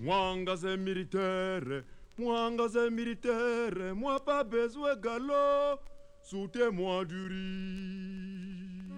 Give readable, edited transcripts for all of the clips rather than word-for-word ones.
Mwanga c'est militaire, moi pas besoin galop, soutenez-moi du riz.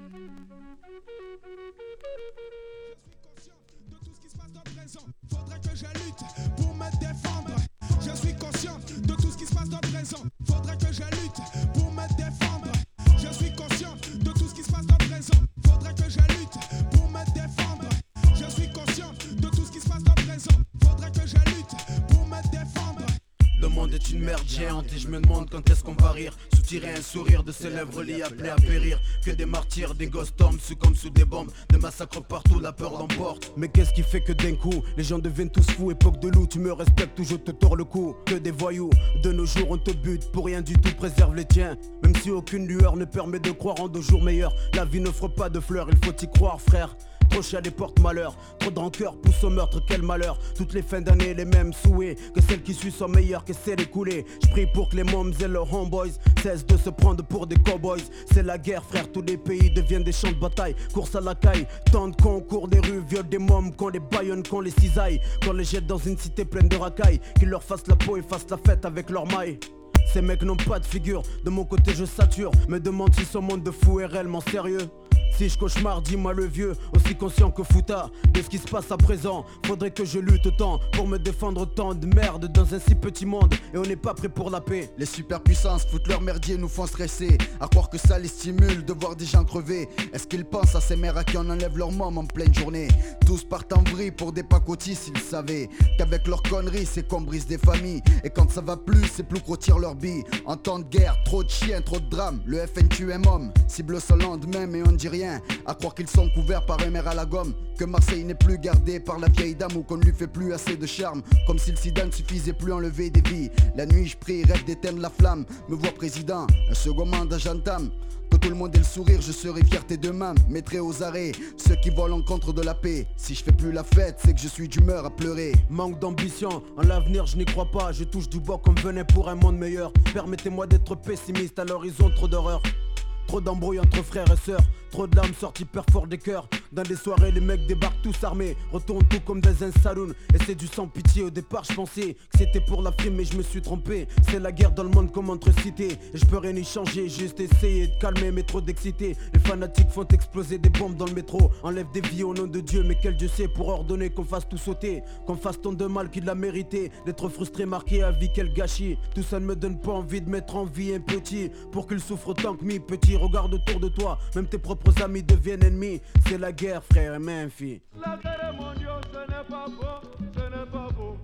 Faudrait que je lutte pour me défendre. Je suis conscient de tout ce qui se passe dans le présent. Faudrait que je lutte pour me défendre. Je suis conscient de tout ce qui se passe dans le présent. Faudrait que je lutte pour me défendre. Je suis conscient de tout ce qui se passe dans le présent. Faudrait que je lutte pour me défendre. Le monde est une merde géante et je me demande quand est-ce qu'on va rire. Soutirer un sourire de ces lèvres liées appelées à périr. Que des martyrs, des gosses tombent comme sous des bombes. Des massacres partout, la peur l'emporte. Mais qu'est-ce qui fait que d'un coup, les gens deviennent tous fous? Époque de loup, tu me respectes ou je te tords le cou. Que des voyous, de nos jours on te bute. Pour rien du tout, préserve les tiens. Même si aucune lueur ne permet de croire en 2 jours meilleurs. La vie n'offre pas de fleurs, il faut y croire frère. Trop chial les porte malheur, trop de rancœur pousse au meurtre, quel malheur. Toutes les fins d'année les mêmes souhaits, que celles qui suivent sont meilleures que celles écoulées. Je prie pour que les moms et leurs homeboys cessent de se prendre pour des cowboys. C'est la guerre frère, tous les pays deviennent des champs de bataille. Course à la caille, tant de concours des rues, violent des mômes, qu'on les baïonne, qu'on les cisaille. Qu'on les jette dans une cité pleine de racailles, qu'ils leur fassent la peau et fassent la fête avec leurs mailles. Ces mecs n'ont pas de figure, de mon côté je sature. Me demande si ce monde de fou est réellement sérieux. Si je cauchemar, dis-moi le vieux, aussi conscient que Fouta de ce qui se passe à présent. Faudrait que je lutte autant pour me défendre autant de merde dans un si petit monde. Et on n'est pas prêt pour la paix. Les superpuissances foutent leur merdier, nous font stresser. À croire que ça les stimule de voir des gens crever. Est-ce qu'ils pensent à ces mères à qui on enlève leur môme en pleine journée? Tous partent en vrille pour des pacotis s'ils savaient qu'avec leurs conneries c'est qu'on brise des familles. Et quand ça va plus, c'est plus qu'on tire leur bille. En temps de guerre, trop de chiens, trop de drames. Le FNQ est homme, cible son lendemain mais on dit rien. À croire qu'ils sont couverts par un maire à la gomme. Que Marseille n'est plus gardé par la vieille dame. Ou qu'on ne lui fait plus assez de charme. Comme si le sida ne suffisait plus à enlever des vies. La nuit je prie, rêve d'éteindre la flamme. Me vois président, un second mandat j'entame. Que tout le monde ait le sourire, je serai fierté demain. Mettrai aux arrêts ceux qui volent en contre de la paix. Si je fais plus la fête, c'est que je suis d'humeur à pleurer. Manque d'ambition, en l'avenir je n'y crois pas. Je touche du bois comme venait pour un monde meilleur. Permettez-moi d'être pessimiste, à l'horizon trop d'horreur. Trop d'embrouilles entre frères et sœurs, trop de larmes sortent hyper fort des cœurs. Dans des soirées les mecs débarquent tous armés, retournent tout comme dans un saloon. Et c'est du sans pitié, au départ je pensais que c'était pour la frime mais je me suis trompé. C'est la guerre dans le monde comme entre cités. Et je peux rien y changer, juste essayer de calmer mais trop d'excité. Les fanatiques font exploser des bombes dans le métro. Enlèvent des vies au nom de Dieu, mais quel Dieu sait pour ordonner qu'on fasse tout sauter. Qu'on fasse tant de mal qu'il l'a mérité. D'être frustré, marqué à vie, quel gâchis. Tout ça ne me donne pas envie de mettre en vie un petit. Pour qu'il souffre autant que mi petit. Regarde autour de toi, même tes propres amis deviennent ennemis. C'est la guerre frère et Memphis. La guerre mondiale ce n'est pas beau, ce n'est pas beau.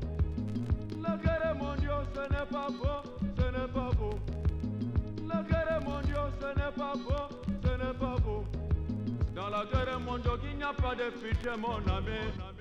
La guerre mondiale ce n'est pas beau, ce n'est pas beau. La guerre mondiale ce n'est pas beau, ce n'est pas beau. Dans la guerre mondiale il n'y a pas de fuite mon ami.